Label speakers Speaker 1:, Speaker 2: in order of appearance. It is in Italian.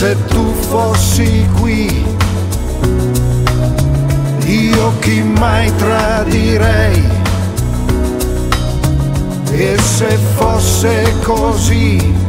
Speaker 1: se tu fossi qui, io chi mai tradirei. E se fosse così,